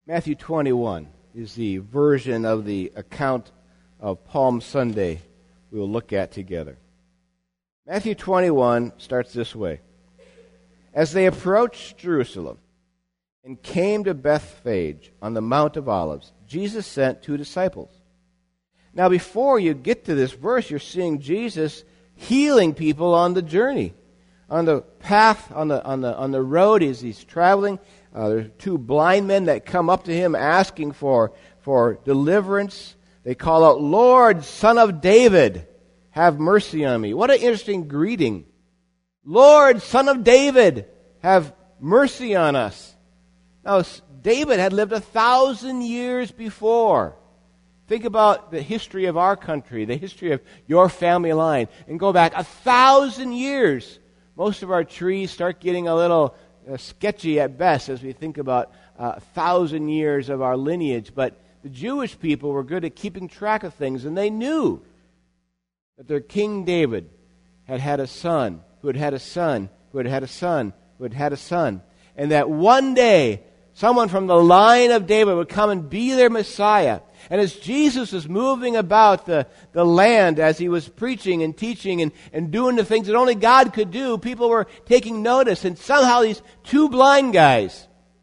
Matthew 21 is the version of the account of Palm Sunday we will look at together. Matthew 21 starts this way. As they approached Jerusalem and came to Bethphage on the Mount of Olives, Jesus sent 2 disciples. Now before you get to this verse, you're seeing Jesus healing people on the journey. On the path, on the road as he's traveling, there are 2 blind men that come up to him asking for deliverance. They call out, "Lord, Son of David, have mercy on me." What an interesting greeting. "Lord, Son of David, have mercy on us." Now, David had lived 1,000 years before. Think about the history of our country, the history of your family line, and go back 1,000 years. Most of our trees start getting a little sketchy at best as we think about 1,000 years of our lineage. But the Jewish people were good at keeping track of things, and they knew that their King David had a son, who had had a son, who had had a son, who had had a son. And that one day, someone from the line of David would come and be their Messiah. And as Jesus was moving about the land, as he was preaching and teaching and doing the things that only God could do, people were taking notice. And somehow these 2 blind guys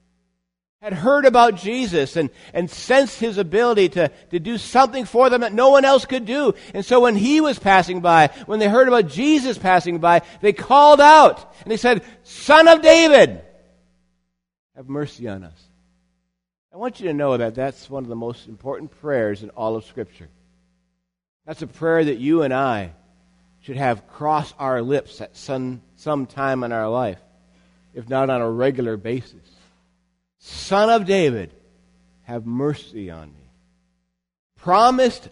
had heard about Jesus and sensed his ability to do something for them that no one else could do. And so when he was passing by, when they heard about Jesus passing by, they called out and they said, "Son of David, have mercy on us." I want you to know that that's one of the most important prayers in all of Scripture. That's a prayer that you and I should have cross our lips at some time in our life, if not on a regular basis. "Son of David, have mercy on me." Promised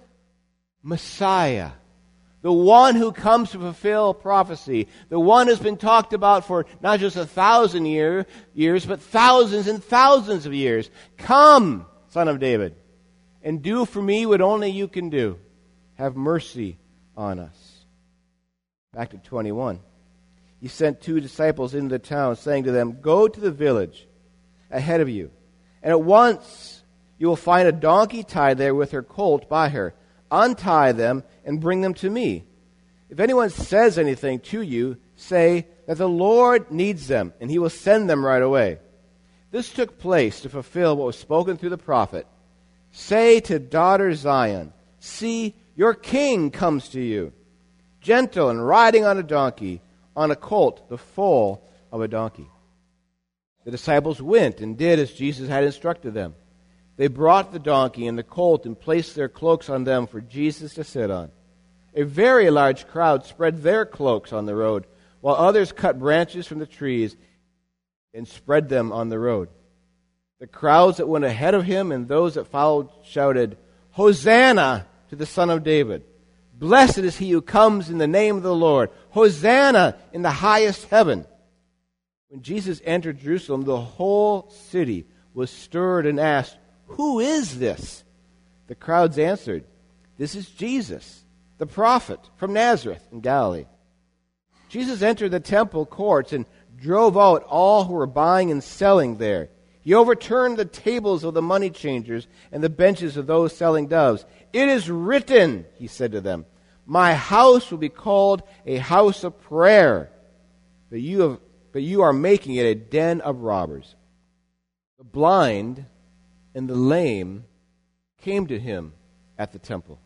Messiah, the one who comes to fulfill prophecy, the one who's been talked about for not just 1,000 years, but thousands and thousands of years. Come, Son of David, and do for me what only you can do. Have mercy on us. Back to 21. He sent 2 disciples into the town, saying to them, "Go to the village ahead of you, and at once you will find a donkey tied there with her colt by her. Untie them and bring them to me. If anyone says anything to you, say that the Lord needs them, and he will send them right away." This took place to fulfill what was spoken through the prophet. "Say to daughter Zion, see, your king comes to you, gentle and riding on a donkey, on a colt, the foal of a donkey." The disciples went and did as Jesus had instructed them. They brought the donkey and the colt and placed their cloaks on them for Jesus to sit on. A very large crowd spread their cloaks on the road, while others cut branches from the trees and spread them on the road. The crowds that went ahead of him and those that followed shouted, "Hosanna to the Son of David! Blessed is he who comes in the name of the Lord! Hosanna in the highest heaven!" When Jesus entered Jerusalem, the whole city was stirred and asked, "Who is this?" The crowds answered, "This is Jesus, the prophet from Nazareth in Galilee." Jesus entered the temple courts and drove out all who were buying and selling there. He overturned the tables of the money changers and the benches of those selling doves. "It is written," he said to them, "My house will be called a house of prayer, but you are making it a den of robbers." The blind and the lame came to him at the temple,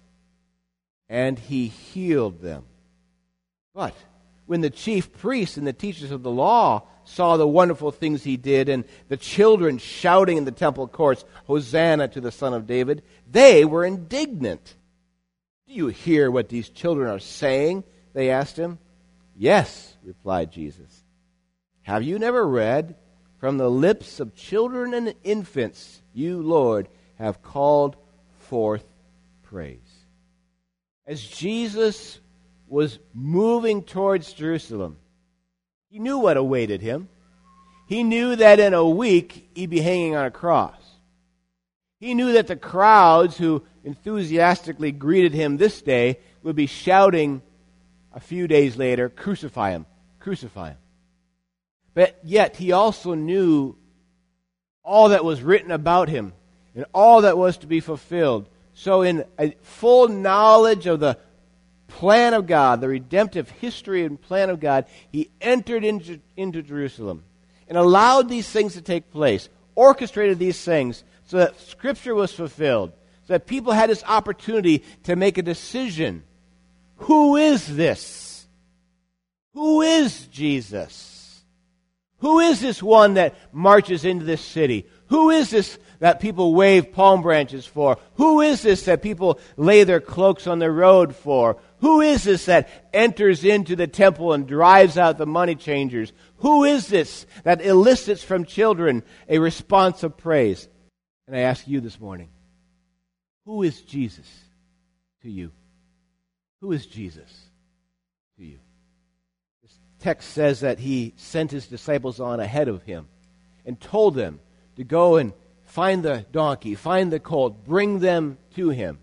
and he healed them. But when the chief priests and the teachers of the law saw the wonderful things he did and the children shouting in the temple courts, "Hosanna to the Son of David," they were indignant. "Do you hear what these children are saying?" they asked him. "Yes," replied Jesus. "Have you never read, 'From the lips of children and infants, you, Lord, have called forth praise'?" As Jesus was moving towards Jerusalem, he knew what awaited him. He knew that in a week he'd be hanging on a cross. He knew that the crowds who enthusiastically greeted him this day would be shouting a few days later, "Crucify him, crucify him." But yet he also knew all that was written about him and all that was to be fulfilled. So in a full knowledge of the plan of God, the redemptive history and plan of God, he entered into Jerusalem and allowed these things to take place, orchestrated these things so that Scripture was fulfilled, so that people had this opportunity to make a decision. Who is this? Who is Jesus? Who is this one that marches into this city? Who is this that people wave palm branches for? Who is this that people lay their cloaks on the road for? Who is this that enters into the temple and drives out the money changers? Who is this that elicits from children a response of praise? And I ask you this morning, who is Jesus to you? Who is Jesus to you? This text says that he sent his disciples on ahead of him and told them to go and find the donkey, find the colt, bring them to him.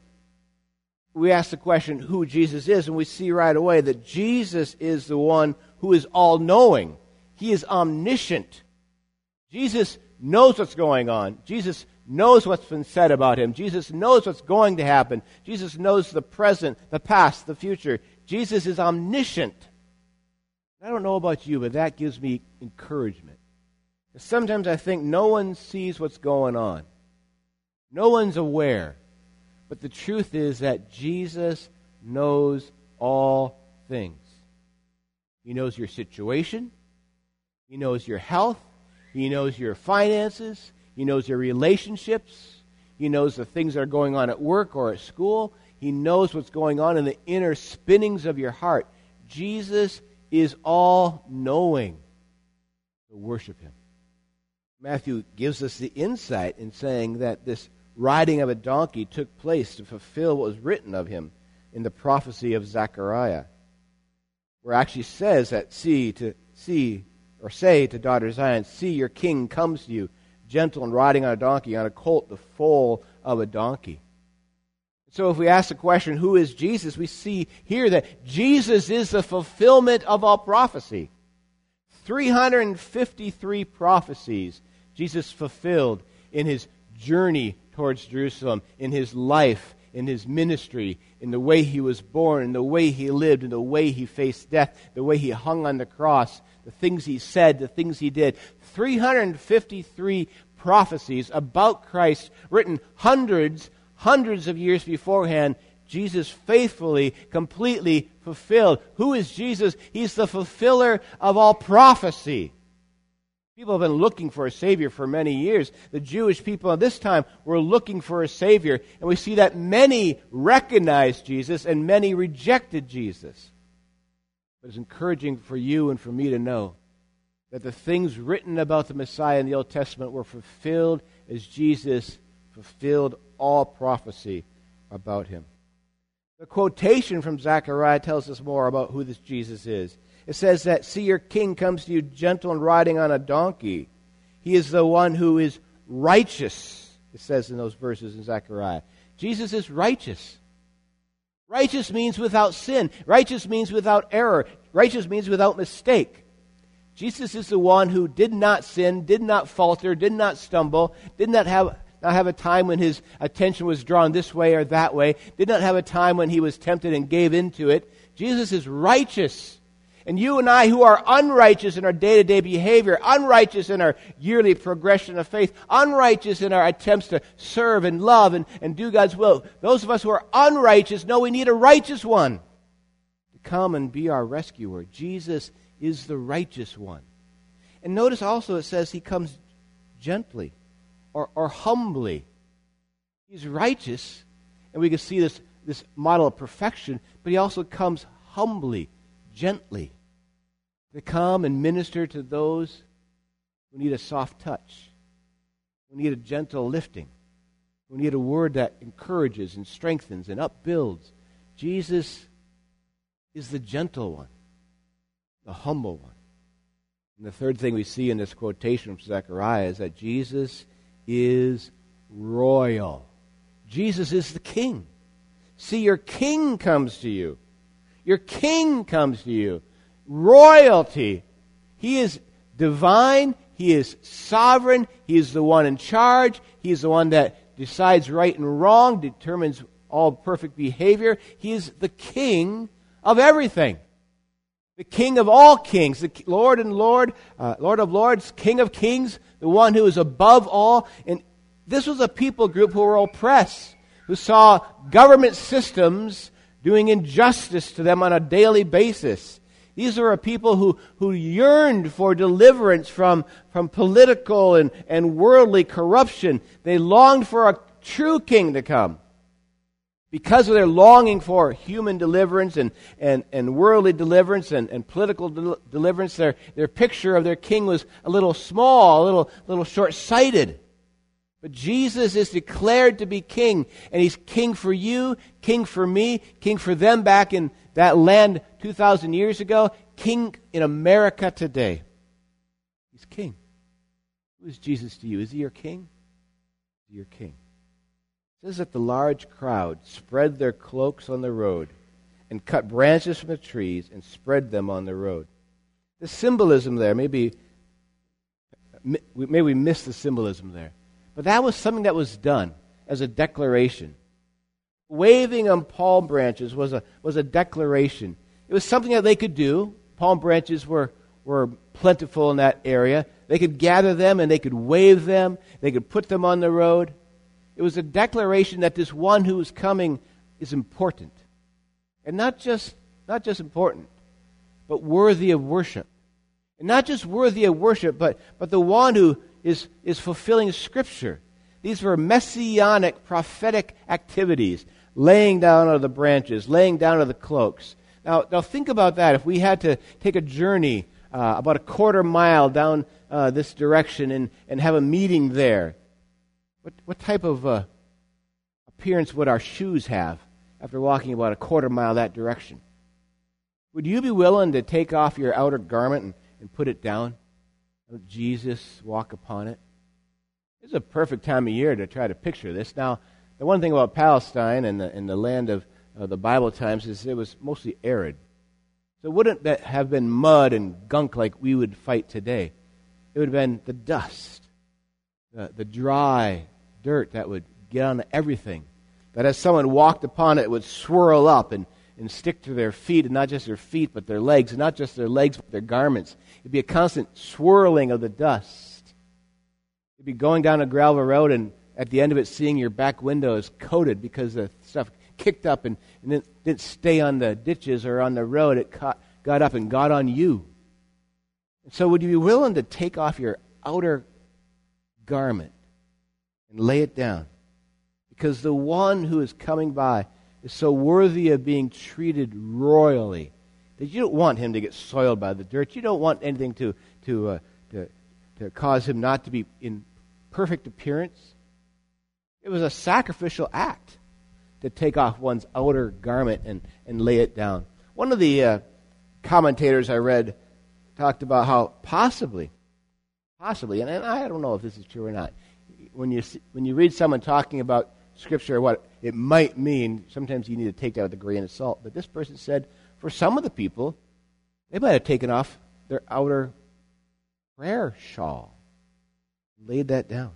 We ask the question who Jesus is, and we see right away that Jesus is the one who is all-knowing. He is omniscient. Jesus knows what's going on. Jesus knows what's been said about him. Jesus knows what's going to happen. Jesus knows the present, the past, the future. Jesus is omniscient. I don't know about you, but that gives me encouragement. Sometimes I think no one sees what's going on. No one's aware. But the truth is that Jesus knows all things. He knows your situation. He knows your health. He knows your finances. He knows your relationships. He knows the things that are going on at work or at school. He knows what's going on in the inner spinnings of your heart. Jesus is all-knowing. So worship him. Matthew gives us the insight in saying that this riding of a donkey took place to fulfill what was written of him in the prophecy of Zechariah, where it actually says that say to daughter Zion, see, your king comes to you, gentle and riding on a donkey, on a colt, the foal of a donkey. So if we ask the question, who is Jesus, we see here that Jesus is the fulfillment of all prophecy. 353 prophecies Jesus fulfilled in his journey towards Jerusalem, in his life, in his ministry, in the way he was born, in the way he lived, in the way he faced death, the way he hung on the cross, the things he said, the things he did. 353 prophecies about Christ written hundreds of years beforehand, Jesus faithfully, completely fulfilled. Who is Jesus? He's the fulfiller of all prophecy. People have been looking for a Savior for many years. The Jewish people at this time were looking for a Savior, and we see that many recognized Jesus and many rejected Jesus. But it's encouraging for you and for me to know that the things written about the Messiah in the Old Testament were fulfilled as Jesus fulfilled all prophecy about him. The quotation from Zechariah tells us more about who this Jesus is. It says that, see, your king comes to you gentle and riding on a donkey. He is the one who is righteous, it says in those verses in Zechariah. Jesus is righteous. Righteous means without sin. Righteous means without error. Righteous means without mistake. Jesus is the one who did not sin, did not falter, did not stumble, did not have a time when his attention was drawn this way or that way, did not have a time when he was tempted and gave into it. Jesus is righteous. And you and I who are unrighteous in our day-to-day behavior, unrighteous in our yearly progression of faith, unrighteous in our attempts to serve and love and do God's will, those of us who are unrighteous know we need a righteous one to come and be our rescuer. Jesus is the righteous one. And notice also it says he comes gently or humbly. He's righteous, and we can see this model of perfection, but he also comes humbly, gently, to come and minister to those who need a soft touch, who need a gentle lifting, who need a word that encourages and strengthens and upbuilds. Jesus is the gentle one, the humble one. And the third thing we see in this quotation from Zechariah is that Jesus is royal. Jesus is the king. See, your king comes to you. Your king comes to you. Royalty. He is divine. He is sovereign. He is the one in charge. He is the one that decides right and wrong, determines all perfect behavior. He is the king of everything. The king of all kings, the Lord of lords, king of kings, the one who is above all. And this was a people group who were oppressed, who saw government systems doing injustice to them on a daily basis. These are a people who yearned for deliverance from political and worldly corruption. They longed for a true king to come. Because of their longing for human deliverance and worldly deliverance and political deliverance, their picture of their king was a little small, a little short-sighted. But Jesus is declared to be king, and he's king for you, king for me, king for them back in that land 2,000 years ago, king in America today. He's king. Who is Jesus to you? Is he your king? Is he your king? It says that the large crowd spread their cloaks on the road and cut branches from the trees and spread them on the road. The symbolism there, maybe we miss the symbolism there. But that was something that was done as a declaration. Waving on palm branches was a declaration. It was something that they could do. Palm branches were plentiful in that area. They could gather them and they could wave them. They could put them on the road. It was a declaration that this one who is coming is important. And not just important, but worthy of worship. And not just worthy of worship, but the one who is fulfilling Scripture. These were messianic, prophetic activities, laying down of the branches, laying down of the cloaks. Now think about that. If we had to take a journey about a quarter mile down this direction and have a meeting there, what type of appearance would our shoes have after walking about a quarter mile that direction? Would you be willing to take off your outer garment and put it down? Let Jesus walk upon it. This is a perfect time of year to try to picture this. Now, the one thing about Palestine and the land of the Bible times is it was mostly arid. So wouldn't that have been mud and gunk like we would fight today? It would have been the dust, the dry dirt that would get on everything. That as someone walked upon it would swirl up and stick to their feet, and not just their feet, but their legs, and not just their legs, but their garments. It'd be a constant swirling of the dust. You'd be going down a gravel road, and at the end of it, seeing your back window is coated because the stuff kicked up and didn't stay on the ditches or on the road. It got up and got on you. And so would you be willing to take off your outer garment and lay it down? Because the one who is coming by is so worthy of being treated royally that you don't want him to get soiled by the dirt. You don't want anything to cause him not to be in perfect appearance. It was a sacrificial act to take off one's outer garment and lay it down. One of the commentators I read talked about how possibly, and I don't know if this is true or not, when you read someone talking about Scripture, what it might mean, sometimes you need to take that with a grain of salt. But this person said, for some of the people, they might have taken off their outer prayer shawl, laid that down.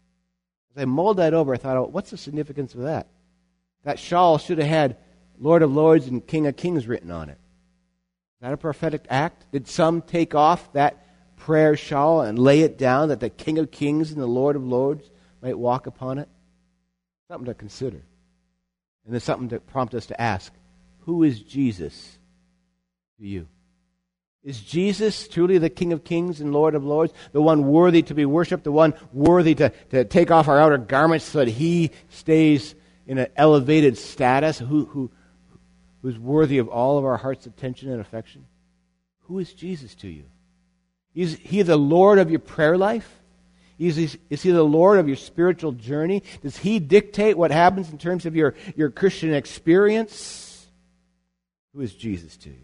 As I mulled that over, I thought, oh, what's the significance of that? That shawl should have had Lord of Lords and King of Kings written on it. Is that a prophetic act? Did some take off that prayer shawl and lay it down that the King of Kings and the Lord of Lords might walk upon it? Something to consider. And then something to prompt us to ask, who is Jesus to you? Is Jesus truly the King of Kings and Lord of Lords, the one worthy to be worshipped, the one worthy to take off our outer garments so that he stays in an elevated status, who's worthy of all of our heart's attention and affection? Who is Jesus to you? Is he the Lord of your prayer life? Is he the Lord of your spiritual journey? Does he dictate what happens in terms of your Christian experience? Who is Jesus to you?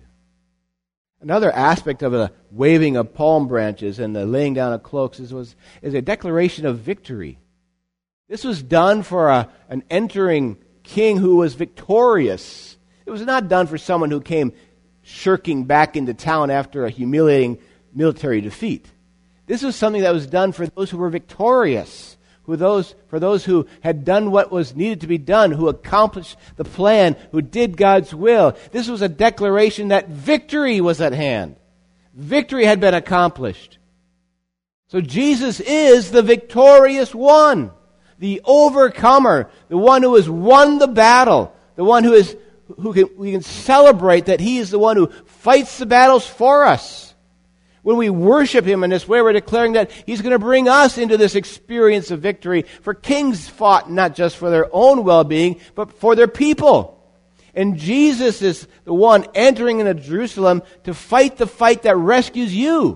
Another aspect of the waving of palm branches and the laying down of cloaks is a declaration of victory. This was done for an entering king who was victorious. It was not done for someone who came shirking back into town after a humiliating military defeat. This was something that was done for those who were victorious, for those who had done what was needed to be done, who accomplished the plan, who did God's will. This was a declaration that victory was at hand. Victory had been accomplished. So Jesus is the victorious one, the overcomer, the one who has won the battle, the one we can celebrate that he is the one who fights the battles for us. When we worship him in this way, we're declaring that he's going to bring us into this experience of victory. For kings fought not just for their own well-being, but for their people. And Jesus is the one entering into Jerusalem to fight the fight that rescues you.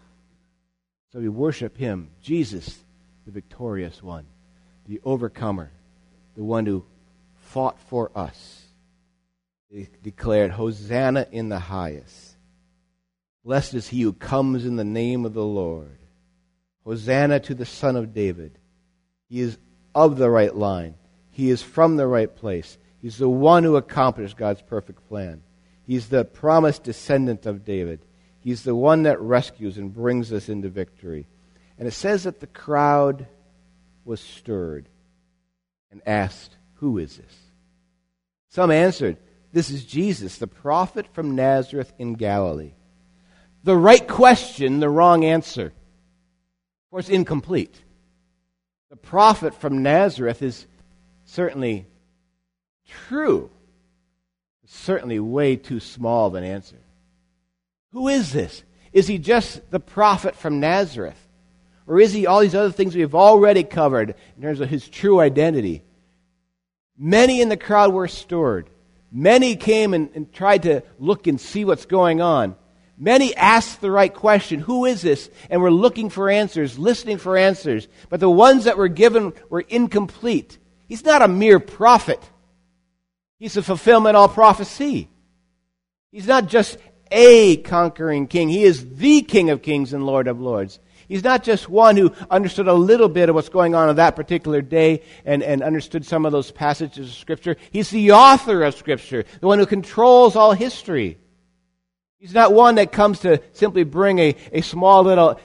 So we worship him, Jesus, the victorious one, the overcomer, the one who fought for us. They declared, Hosanna in the highest. Blessed is he who comes in the name of the Lord. Hosanna to the Son of David. He is of the right line. He is from the right place. He's the one who accomplished God's perfect plan. He's the promised descendant of David. He's the one that rescues and brings us into victory. And it says that the crowd was stirred and asked, who is this? Some answered, this is Jesus, the prophet from Nazareth in Galilee. The right question, the wrong answer. Of course, incomplete. The prophet from Nazareth is certainly true. It's certainly way too small of an answer. Who is this? Is he just the prophet from Nazareth? Or is he all these other things we've already covered in terms of his true identity? Many in the crowd were stirred. Many came and tried to look and see what's going on. Many asked the right question, who is this? And were looking for answers, listening for answers. But the ones that were given were incomplete. He's not a mere prophet. He's the fulfillment of all prophecy. He's not just a conquering king. He is the King of kings and Lord of lords. He's not just one who understood a little bit of what's going on that particular day and understood some of those passages of Scripture. He's the author of Scripture, the one who controls all history. He's not one that comes to simply bring a small little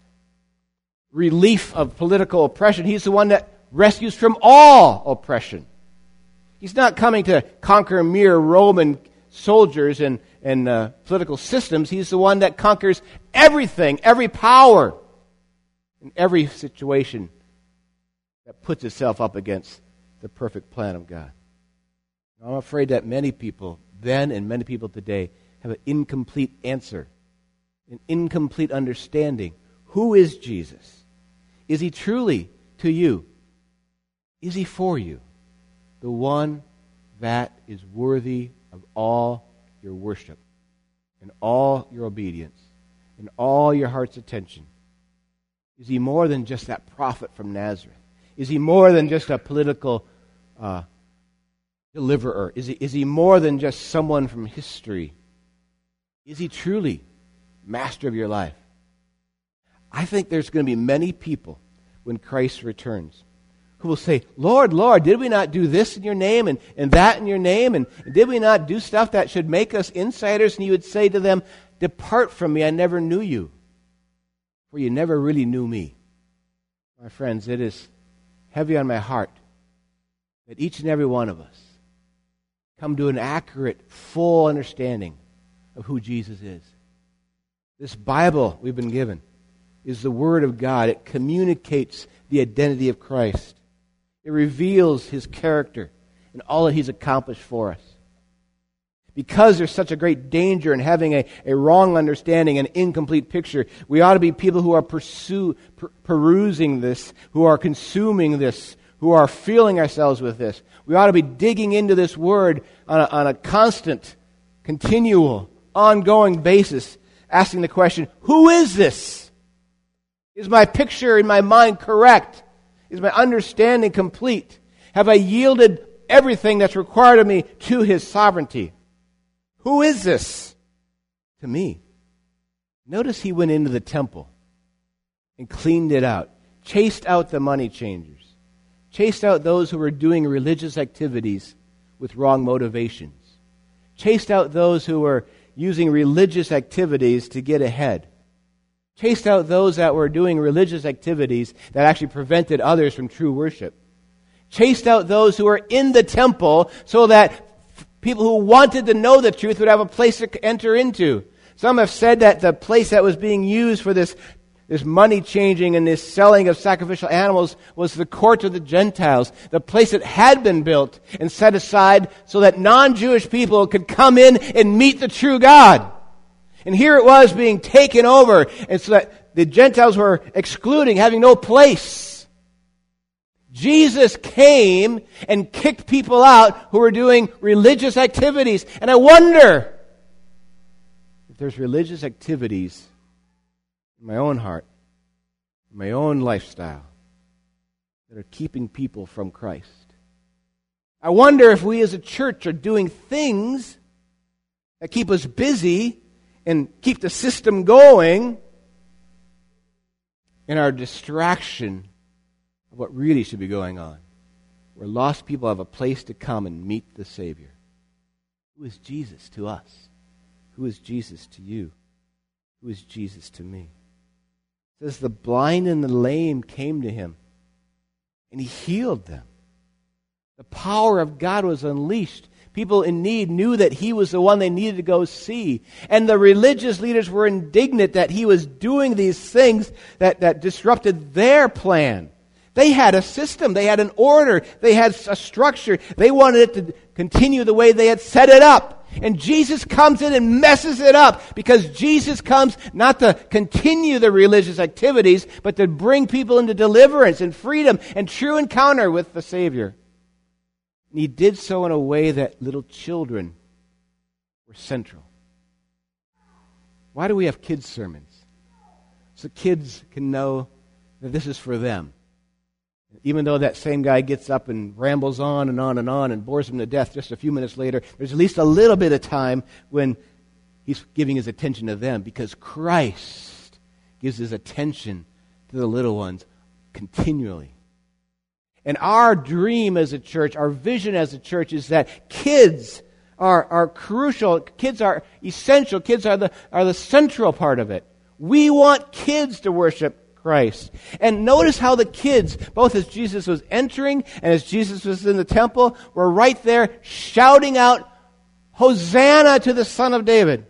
relief of political oppression. He's the one that rescues from all oppression. He's not coming to conquer mere Roman soldiers and political systems. He's the one that conquers everything, every power, in every situation that puts itself up against the perfect plan of God. I'm afraid that many people then and many people today have an incomplete answer, an incomplete understanding. Who is Jesus? Is he truly to you? Is he for you? The one that is worthy of all your worship and all your obedience and all your heart's attention. Is he more than just that prophet from Nazareth? Is he more than just a political deliverer? Is he more than just someone from history? Is he truly master of your life? I think there's going to be many people when Christ returns who will say, Lord, Lord, did we not do this in your name and that in your name? And did we not do stuff that should make us insiders? And you would say to them, depart from me, I never knew you. For you never really knew me. My friends, it is heavy on my heart that each and every one of us come to an accurate, full understanding of who Jesus is. This Bible we've been given is the Word of God. It communicates the identity of Christ. It reveals his character and all that he's accomplished for us. Because there's such a great danger in having a wrong understanding, an incomplete picture, we ought to be people who are perusing this, who are consuming this, who are filling ourselves with this. We ought to be digging into this Word on a constant, continual, ongoing basis, asking the question, who is this? Is my picture in my mind correct? Is my understanding complete? Have I yielded everything that's required of me to his sovereignty? Who is this to me? Notice he went into the temple and cleaned it out, chased out the money changers, chased out those who were doing religious activities with wrong motivations, chased out those who were using religious activities to get ahead. Chased out those that were doing religious activities that actually prevented others from true worship. Chased out those who were in the temple so that people who wanted to know the truth would have a place to enter into. Some have said that the place that was being used for this money changing and this selling of sacrificial animals was the court of the Gentiles, the place that had been built and set aside so that non-Jewish people could come in and meet the true God. And here it was being taken over, and so that the Gentiles were excluding, having no place. Jesus came and kicked people out who were doing religious activities. And I wonder if there's religious activities in my own heart, in my own lifestyle, that are keeping people from Christ. I wonder if we as a church are doing things that keep us busy and keep the system going in our distraction of what really should be going on, where lost people have a place to come and meet the Savior. Who is Jesus to us? Who is Jesus to you? Who is Jesus to me? It says the blind and the lame came to him, and he healed them. The power of God was unleashed. People in need knew that he was the one they needed to go see. And the religious leaders were indignant that he was doing these things that disrupted their plan. They had a system. They had an order. They had a structure. They wanted it to continue the way they had set it up. And Jesus comes in and messes it up, because Jesus comes not to continue the religious activities, but to bring people into deliverance and freedom and true encounter with the Savior. And he did so in a way that little children were central. Why do we have kids' sermons? So kids can know that this is for them. Even though that same guy gets up and rambles on and on and on and bores them to death just a few minutes later, there's at least a little bit of time when he's giving his attention to them, because Christ gives his attention to the little ones continually. And our dream as a church, our vision as a church, is that kids are crucial. Kids are essential. Kids are the central part of it. We want kids to worship Christ. And notice how the kids, both as Jesus was entering and as Jesus was in the temple, were right there shouting out, "Hosanna to the Son of David."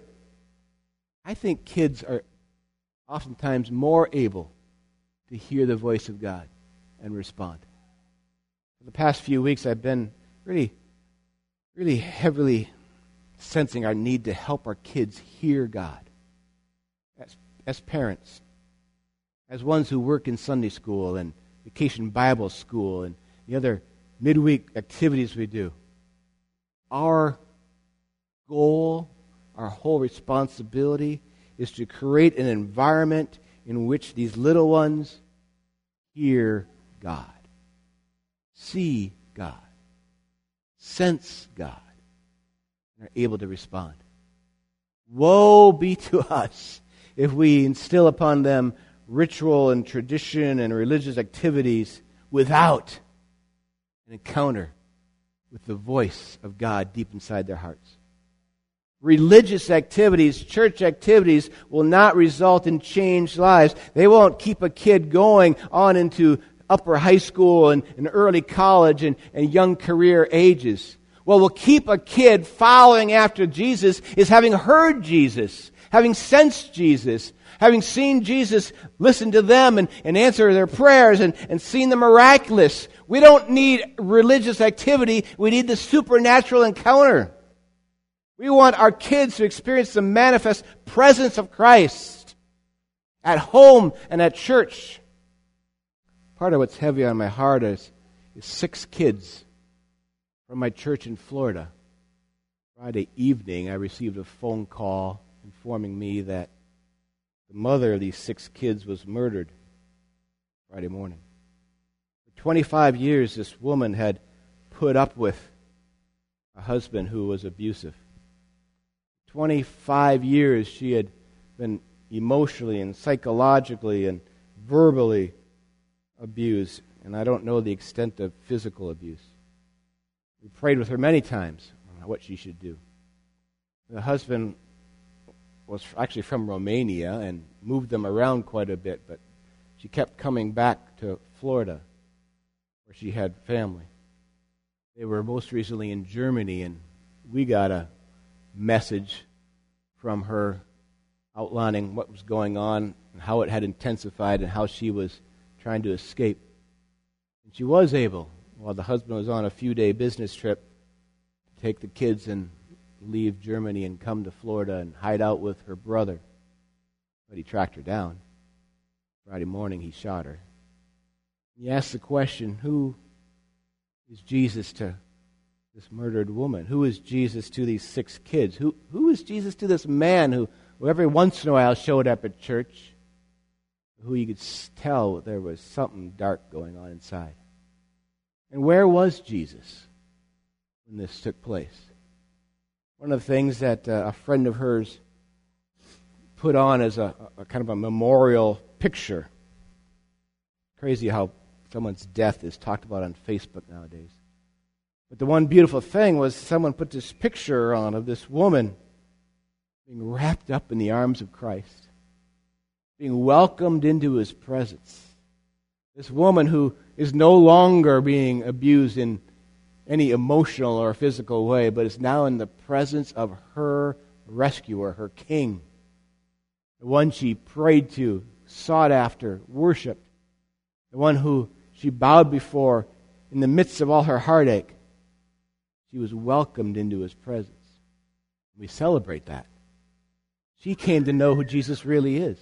I think kids are oftentimes more able to hear the voice of God and respond. For the past few weeks, I've been really heavily sensing our need to help our kids hear God. As parents, as ones who work in Sunday school and Vacation Bible School and the other midweek activities we do, our goal, our whole responsibility is to create an environment in which these little ones hear God, see God, sense God, and are able to respond. Woe be to us if we instill upon them ritual and tradition and religious activities without an encounter with the voice of God deep inside their hearts. Religious activities, church activities, will not result in changed lives. They won't keep a kid going on into upper high school and early college and young career ages. What will keep a kid following after Jesus is having heard Jesus, having sensed Jesus, having seen Jesus listen to them and answer their prayers and seen the miraculous. We don't need religious activity. We need the supernatural encounter. We want our kids to experience the manifest presence of Christ at home and at church. Part of what's heavy on my heart is 6 kids from my church in Florida. Friday evening, I received a phone call informing me that the mother of these 6 kids was murdered Friday morning. For 25 years, this woman had put up with a husband who was abusive. 25 years she had been emotionally and psychologically and verbally abused, and I don't know the extent of physical abuse. We prayed with her many times on what she should do. The husband was actually from Romania and moved them around quite a bit, but she kept coming back to Florida, where she had family. They were most recently in Germany, and we got a message from her outlining what was going on and how it had intensified and how she was trying to escape. And she was able, while the husband was on a few-day business trip, to take the kids and leave Germany and come to Florida and hide out with her brother. But he tracked her down. Friday morning, he shot her. He asked the question, who is Jesus to this murdered woman? Who is Jesus to these 6 kids? Who is Jesus to this man who every once in a while showed up at church, who you could tell there was something dark going on inside? And where was Jesus when this took place? One of the things that a friend of hers put on as a kind of a memorial picture. Crazy how someone's death is talked about on Facebook nowadays. But the one beautiful thing was someone put this picture on of this woman being wrapped up in the arms of Christ, being welcomed into His presence. This woman who is no longer being abused in any emotional or physical way, but is now in the presence of her rescuer, her King, the one she prayed to, sought after, worshipped, the one who she bowed before in the midst of all her heartache. She was welcomed into His presence. We celebrate that. She came to know who Jesus really is.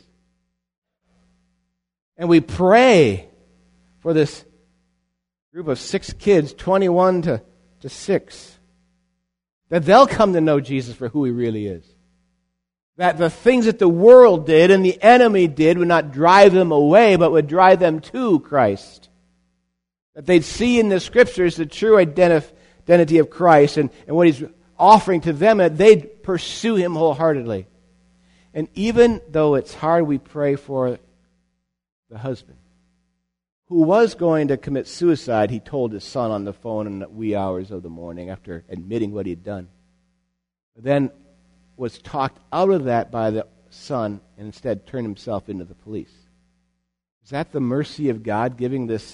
And we pray for this group of 6 kids, 21 to 6, that they'll come to know Jesus for who He really is. That the things that the world did and the enemy did would not drive them away, but would drive them to Christ. That they'd see in the Scriptures the true identity of Christ and what He's offering to them, and they'd pursue Him wholeheartedly. And even though it's hard, we pray for the husband, who was going to commit suicide. He told his son on the phone in the wee hours of the morning after admitting what he'd done. But then was talked out of that by the son and instead turned himself into the police. Is that the mercy of God giving this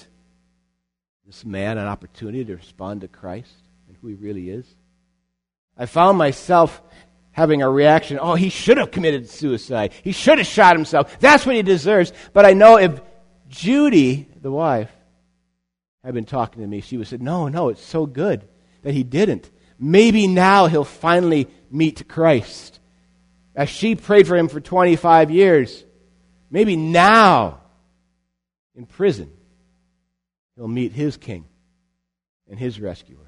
man an opportunity to respond to Christ and who He really is? I found myself having a reaction, oh, he should have committed suicide. He should have shot himself. That's what he deserves. But I know if Judy, the wife, had been talking to me, she would have said, no, it's so good that he didn't. Maybe now he'll finally meet Christ. As she prayed for him for 25 years, maybe now, in prison, he'll meet his King and his rescuer.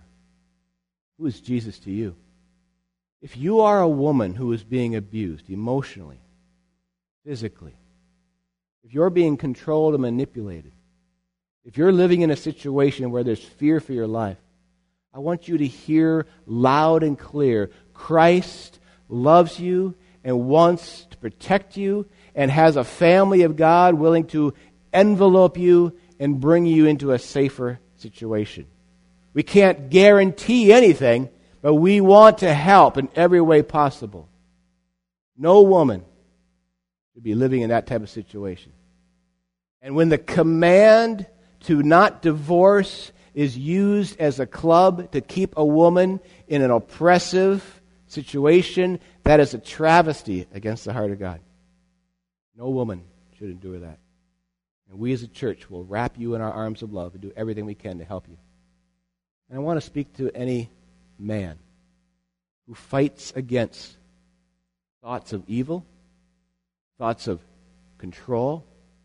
Who is Jesus to you? If you are a woman who is being abused emotionally, physically, if you're being controlled and manipulated, if you're living in a situation where there's fear for your life, I want you to hear loud and clear, Christ loves you and wants to protect you and has a family of God willing to envelope you and bring you into a safer situation. We can't guarantee anything, but we want to help in every way possible. No woman should be living in that type of situation. And when the command to not divorce is used as a club to keep a woman in an oppressive situation, that is a travesty against the heart of God. No woman should endure that. And we as a church will wrap you in our arms of love and do everything we can to help you. And I want to speak to any man who fights against thoughts of evil, thoughts of control.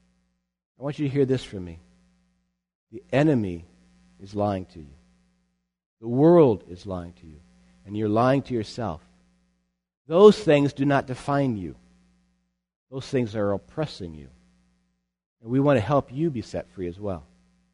I want you to hear this from me. The enemy is lying to you. The world is lying to you. And you're lying to yourself. Those things do not define you. Those things are oppressing you. And we want to help you be set free as well.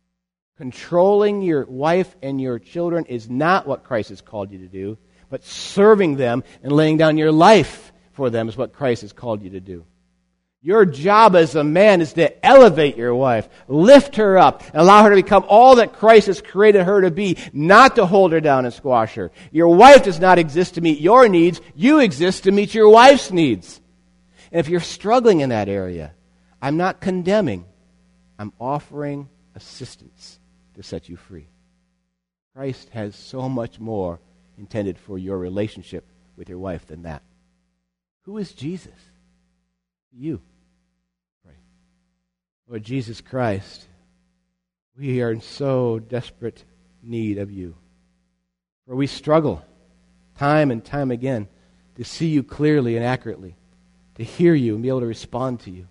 Controlling your wife and your children is not what Christ has called you to do, but serving them and laying down your life for them is what Christ has called you to do. Your job as a man is to elevate your wife, lift her up, and allow her to become all that Christ has created her to be, not to hold her down and squash her. Your wife does not exist to meet your needs. You exist to meet your wife's needs. And if you're struggling in that area, I'm not condemning. I'm offering assistance to set you free. Christ has so much more intended for your relationship with your wife than that. Who is Jesus? You. Pray. Lord Jesus Christ, we are in so desperate need of you. For we struggle time and time again to see you clearly and accurately, to hear you and be able to respond to you.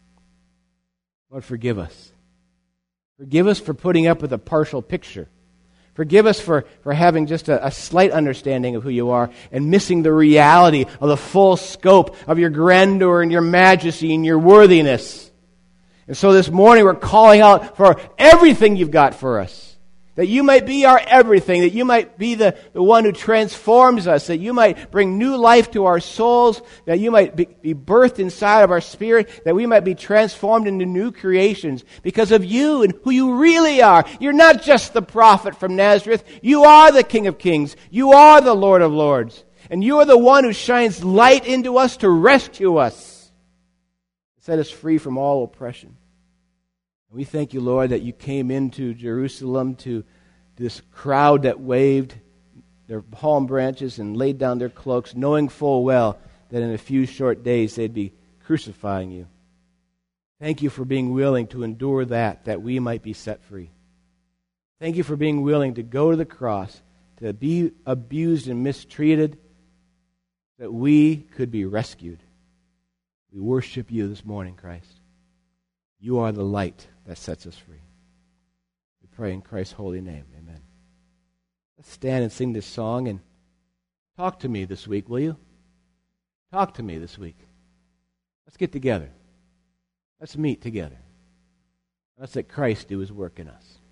Lord, forgive us. Forgive us for putting up with a partial picture. Forgive us for having just a slight understanding of who you are and missing the reality of the full scope of your grandeur and your majesty and your worthiness. And so this morning we're calling out for everything you've got for us. That you might be our everything, that you might be the one who transforms us, that you might bring new life to our souls, that you might be birthed inside of our spirit, that we might be transformed into new creations because of you and who you really are. You're not just the prophet from Nazareth. You are the King of Kings. You are the Lord of Lords. And you are the one who shines light into us to rescue us, to set us free from all oppression. We thank you, Lord, that you came into Jerusalem to this crowd that waved their palm branches and laid down their cloaks, knowing full well that in a few short days they'd be crucifying you. Thank you for being willing to endure that we might be set free. Thank you for being willing to go to the cross, to be abused and mistreated, that we could be rescued. We worship you this morning, Christ. You are the light that sets us free. We pray in Christ's holy name. Amen. Let's stand and sing this song and talk to me this week, will you? Talk to me this week. Let's get together. Let's meet together. Let's let Christ do his work in us.